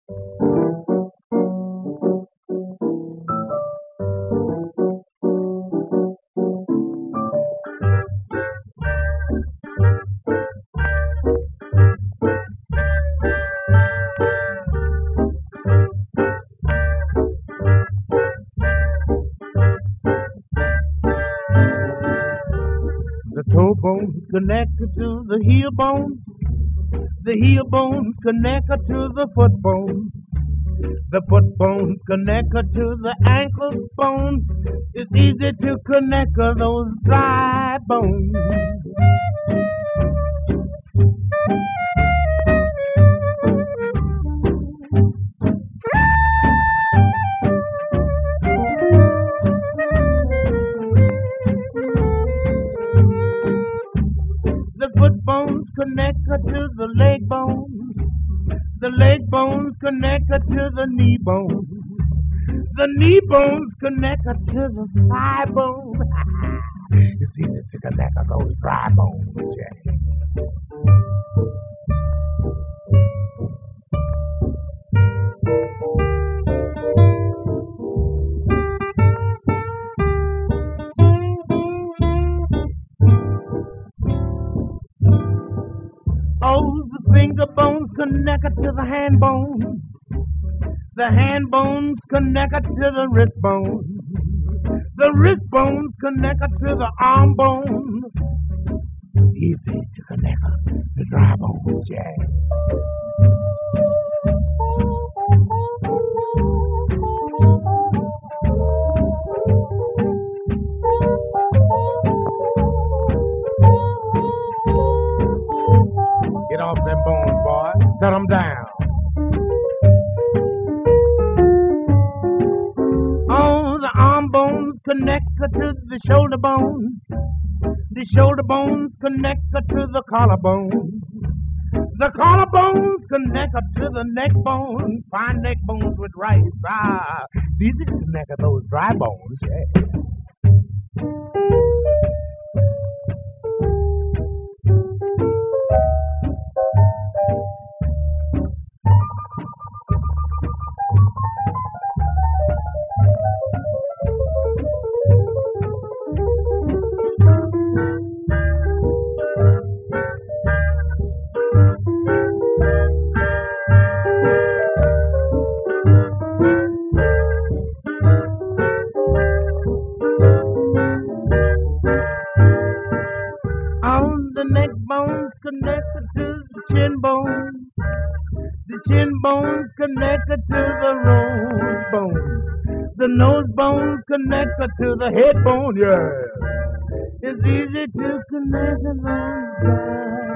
The toe bone's connected to the heel bone. The heel bone's connected to the foot bone. The foot bone's connected to the ankle bone. It's easy to connect those dry bones. The foot bone's connected to the leg bone. The leg bone's connected to the knee bone. The knee bone's connected to the thigh bone. It's easy to connect those dry bones, yeah. Oh, the finger bone's connected to the hand bone. The hand bone's connected to the wrist bone. The wrist bone's connected to the arm bone. Easy to connect the dry bones, yeah. Get off them bones, boy. Set them down. Oh, the arm bone's connected to the shoulder bone. The shoulder bone's connected to the collarbone. The collarbone's connected to the neck bone. Fine neck bones with rice. These are the neck of those dry bones, yeah. The neck bone's connected to the chin bone. The chin bone's connected to the nose bone. The nose bone's connected to the head bone, yeah. It's easy to connect those guys.